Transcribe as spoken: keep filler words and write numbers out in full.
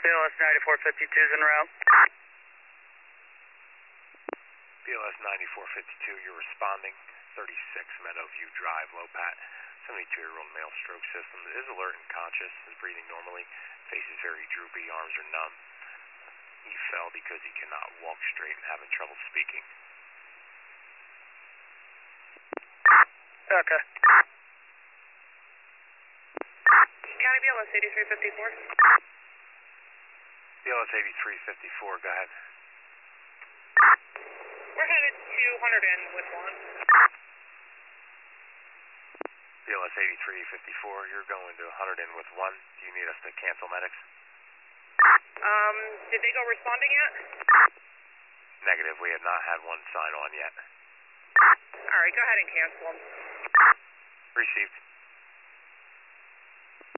L S ninety-four fifty-two is en route. B L S ninety-four fifty-two, you're responding. thirty-six Meadowview Drive, low pat. seventy-two-year-old male stroke system. Is alert and conscious, is breathing normally. Face is very droopy, arms are numb. He fell because he cannot walk straight and having trouble speaking. Okay. County B L S eighty-three fifty-four. B L S eighty-three fifty-four, go ahead. We're headed to one hundred N with one. B L S eighty-three fifty-four, you're going to one hundred N with one. Do you need us to cancel medics? Um, did they go responding yet? Negative, we have not had one sign on yet. Alright, go ahead and cancel them. Received.